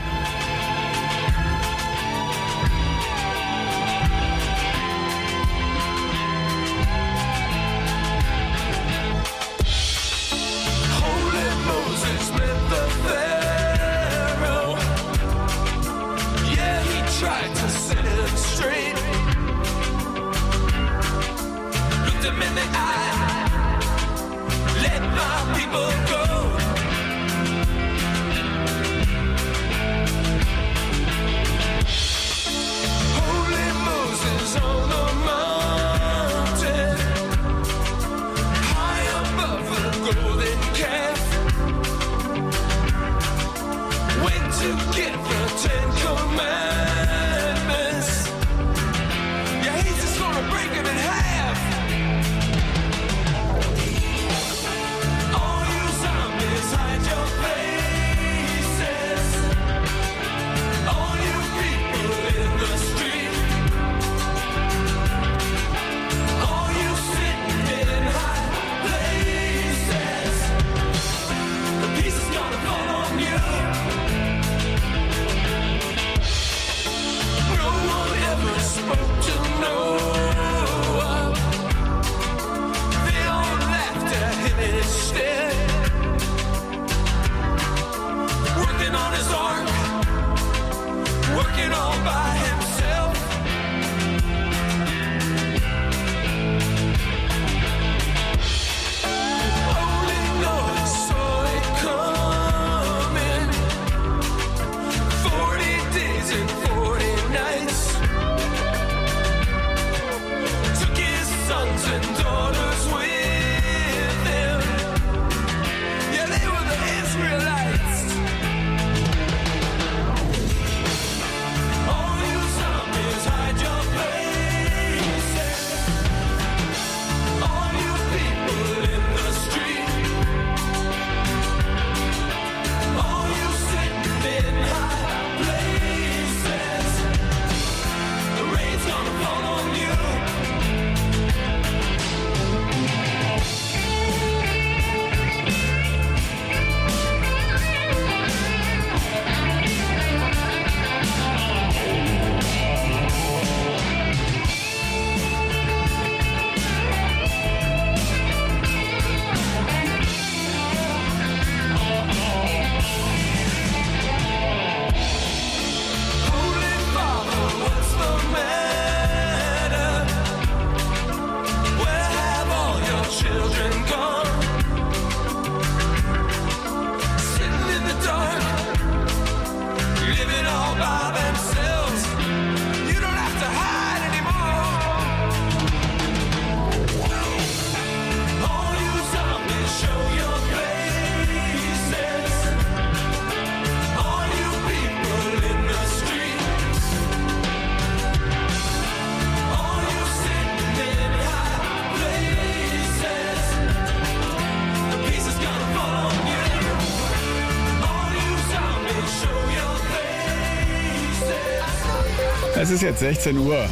S1: Es ist jetzt 16 Uhr.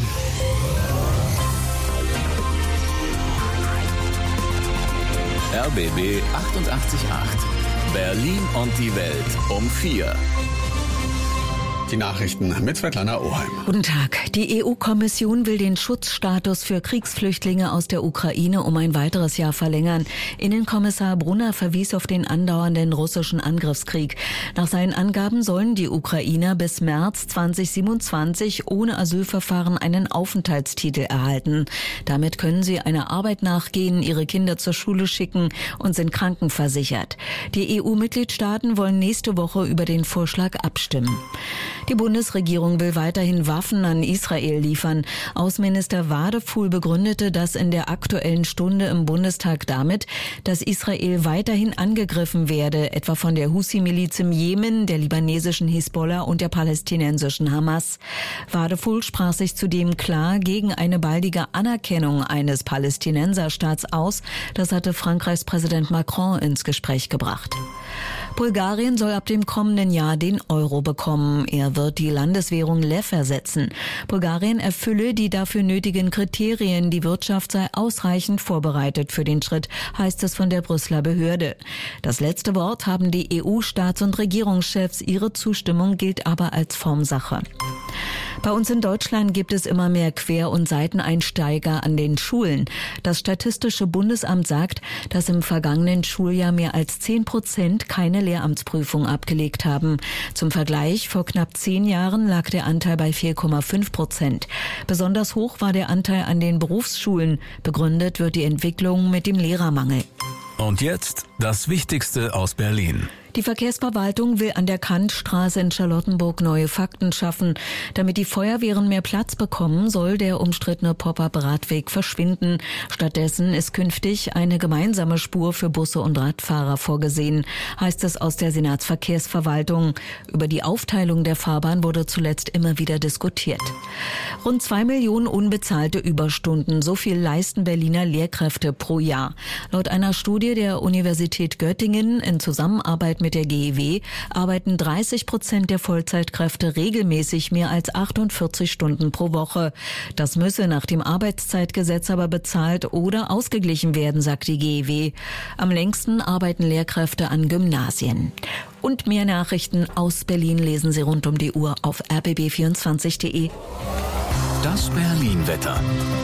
S18: RBB 88.8. Berlin und die Welt um 4.
S1: Die Nachrichten mit Svetlana Oheim.
S3: Guten Tag. Die EU-Kommission will den Schutzstatus für Kriegsflüchtlinge aus der Ukraine um ein weiteres Jahr verlängern. Innenkommissar Brunner verwies auf den andauernden russischen Angriffskrieg. Nach seinen Angaben sollen die Ukrainer bis März 2027 ohne Asylverfahren einen Aufenthaltstitel erhalten. Damit können sie einer Arbeit nachgehen, ihre Kinder zur Schule schicken und sind krankenversichert. Die EU-Mitgliedstaaten wollen nächste Woche über den Vorschlag abstimmen. Die Bundesregierung will weiterhin Waffen an Israel liefern. Außenminister Wadefuhl begründete das in der Aktuellen Stunde im Bundestag damit, dass Israel weiterhin angegriffen werde, etwa von der Husi-Miliz im Jemen, der libanesischen Hisbollah und der palästinensischen Hamas. Wadefuhl sprach sich zudem klar gegen eine baldige Anerkennung eines Palästinenserstaats aus. Das hatte Frankreichs Präsident Macron ins Gespräch gebracht. Bulgarien soll ab dem kommenden Jahr den Euro bekommen. Er wird die Landeswährung Lev ersetzen. Bulgarien erfülle die dafür nötigen Kriterien. Die Wirtschaft sei ausreichend vorbereitet für den Schritt, heißt es von der Brüsseler Behörde. Das letzte Wort haben die EU-Staats- und Regierungschefs. Ihre Zustimmung gilt aber als Formsache. Bei uns in Deutschland gibt es immer mehr Quer- und Seiteneinsteiger an den Schulen. Das Statistische Bundesamt sagt, dass im vergangenen Schuljahr mehr als 10% keine Lehramtsprüfung abgelegt haben. Zum Vergleich, vor knapp 10 Jahren lag der Anteil bei 4,5%. Besonders hoch war der Anteil an den Berufsschulen. Begründet wird die Entwicklung mit dem Lehrermangel.
S18: Und jetzt das Wichtigste aus Berlin.
S3: Die Verkehrsverwaltung will an der Kantstraße in Charlottenburg neue Fakten schaffen. Damit die Feuerwehren mehr Platz bekommen, soll der umstrittene Pop-up-Radweg verschwinden. Stattdessen ist künftig eine gemeinsame Spur für Busse und Radfahrer vorgesehen, heißt es aus der Senatsverkehrsverwaltung. Über die Aufteilung der Fahrbahn wurde zuletzt immer wieder diskutiert. Rund 2 Millionen unbezahlte Überstunden, so viel leisten Berliner Lehrkräfte pro Jahr. Laut einer Studie der Universität Göttingen in Zusammenarbeit mit der GEW arbeiten 30% der Vollzeitkräfte regelmäßig mehr als 48 Stunden pro Woche. Das müsse nach dem Arbeitszeitgesetz aber bezahlt oder ausgeglichen werden, sagt die GEW. Am längsten arbeiten Lehrkräfte an Gymnasien. Und mehr Nachrichten aus Berlin lesen Sie rund um die Uhr auf rbb24.de.
S18: Das Berlin-Wetter.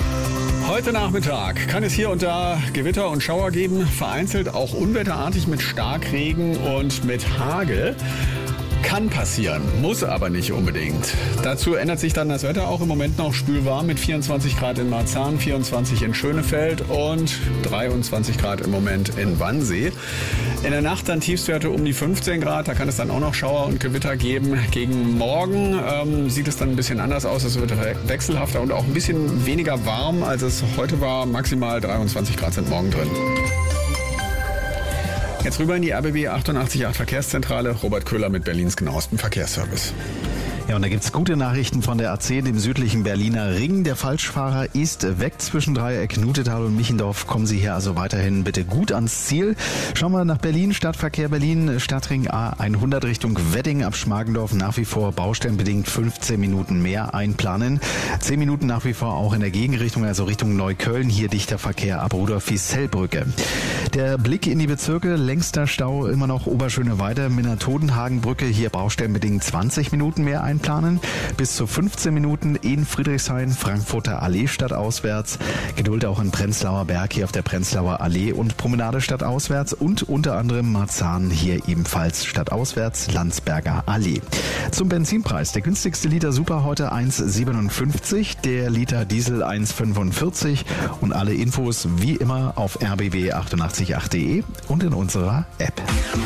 S1: Heute Nachmittag kann es hier und da Gewitter und Schauer geben, vereinzelt auch unwetterartig mit Starkregen und mit Hagel. Kann passieren, muss aber nicht unbedingt. Dazu ändert sich dann das Wetter auch im Moment noch spülwarm mit 24 Grad in Marzahn, 24 in Schönefeld und 23 Grad im Moment in Wannsee. In der Nacht dann Tiefstwerte um die 15 Grad, da kann es dann auch noch Schauer und Gewitter geben. Gegen morgen sieht es dann ein bisschen anders aus, es wird wechselhafter und auch ein bisschen weniger warm, als es heute war. Maximal 23 Grad sind morgen drin. Jetzt rüber in die RBB 88.8 Verkehrszentrale. Robert Köhler mit Berlins genauestem Verkehrsservice.
S4: Ja, und da gibt's gute Nachrichten von der A10, dem südlichen Berliner Ring. Der Falschfahrer ist weg zwischen Dreieck, Nutetal und Michendorf. Kommen Sie hier also weiterhin bitte gut ans Ziel. Schauen wir nach Berlin, Stadtverkehr Berlin, Stadtring A100 Richtung Wedding ab Schmargendorf. Nach wie vor baustellenbedingt 15 Minuten mehr einplanen. 10 Minuten nach wie vor auch in der Gegenrichtung, also Richtung Neukölln. Hier dichter Verkehr ab Rudolf-Fiesel-Brücke. Der Blick in die Bezirke, längster Stau immer noch Oberschöneweide, Minna-Todenhagen-Brücke. Hier baustellenbedingt 20 Minuten mehr einplanen. Bis zu 15 Minuten in Friedrichshain, Frankfurter Allee stadtauswärts. Geduld auch in Prenzlauer Berg hier auf der Prenzlauer Allee und Promenade stadtauswärts und unter anderem Marzahn hier ebenfalls stadtauswärts, Landsberger Allee. Zum Benzinpreis. Der günstigste Liter Super heute 1,57, der Liter Diesel 1,45 und alle Infos wie immer auf rbb888.de und in unserer App.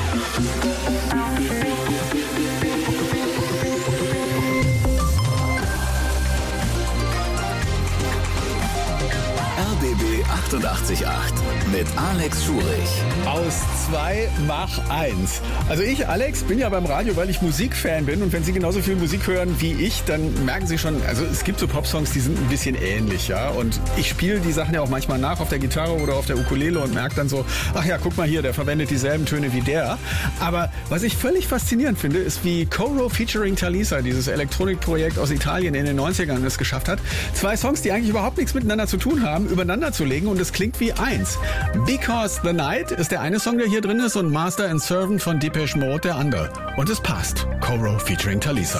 S18: RBB 88.8 mit Alex Schurich.
S1: Aus 2 mach 1. Also ich, Alex, bin ja beim Radio, weil ich Musikfan bin. Und wenn Sie genauso viel Musik hören wie ich, dann merken Sie schon, also es gibt so Popsongs, die sind ein bisschen ähnlich, ja. Und ich spiele die Sachen ja auch manchmal nach auf der Gitarre oder auf der Ukulele und merke dann so, ach ja, guck mal hier, der verwendet dieselben Töne wie der. Aber was ich völlig faszinierend finde, ist, wie Coro featuring Talisa, dieses Elektronikprojekt aus Italien in den 90ern, es geschafft hat, 2 Songs, die eigentlich überhaupt nichts miteinander zu tun haben, übereinander zu legen und es klingt wie eins. Because the Night ist der eine Song, der hier drin ist, und Master and Servant von Depeche Mode der andere. Und es passt. Coro featuring Talisa.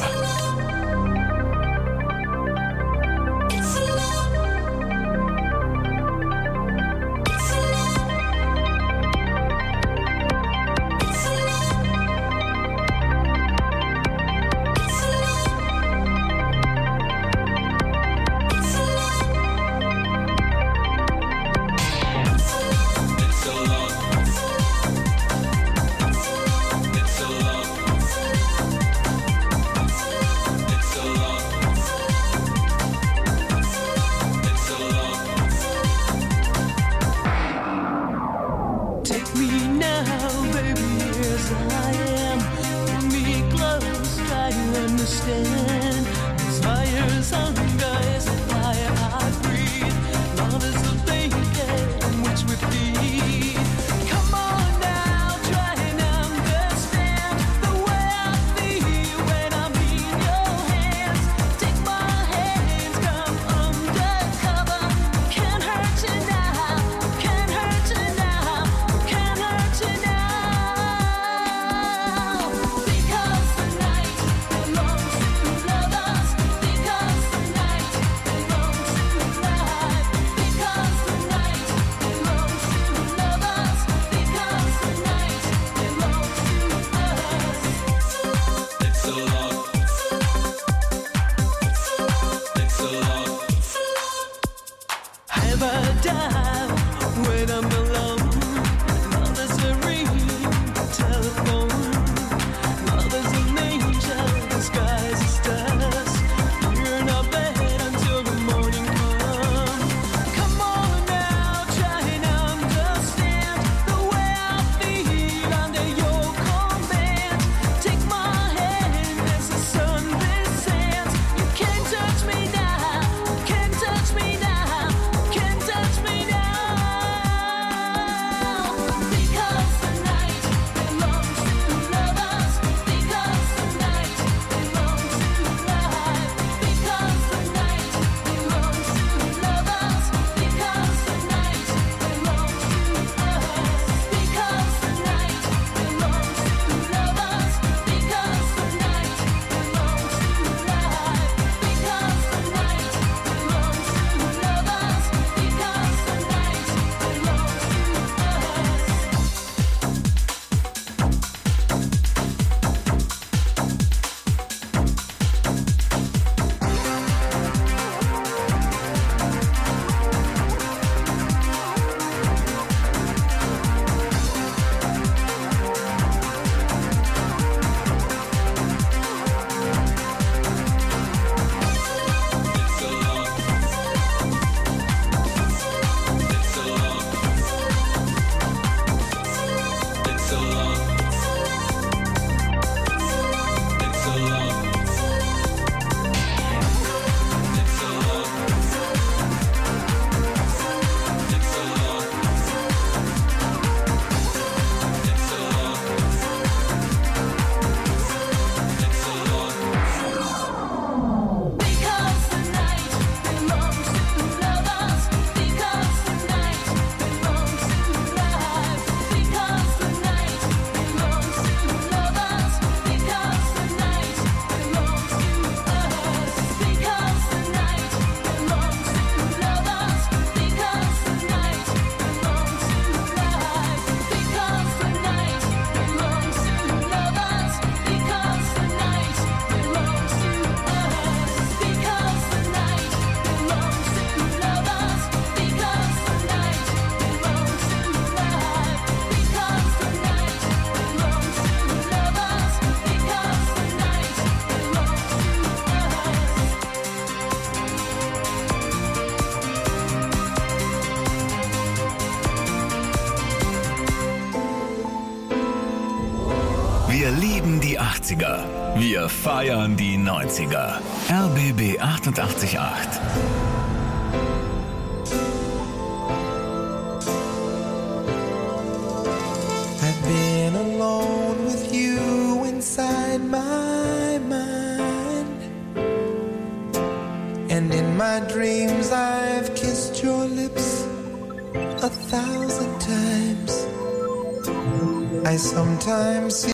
S18: Wir lieben die 80er. Wir feiern die 90er. RBB 88.8.
S19: I've been alone with you inside my mind, and in my dreams I've kissed your lips 1,000 times. I sometimes see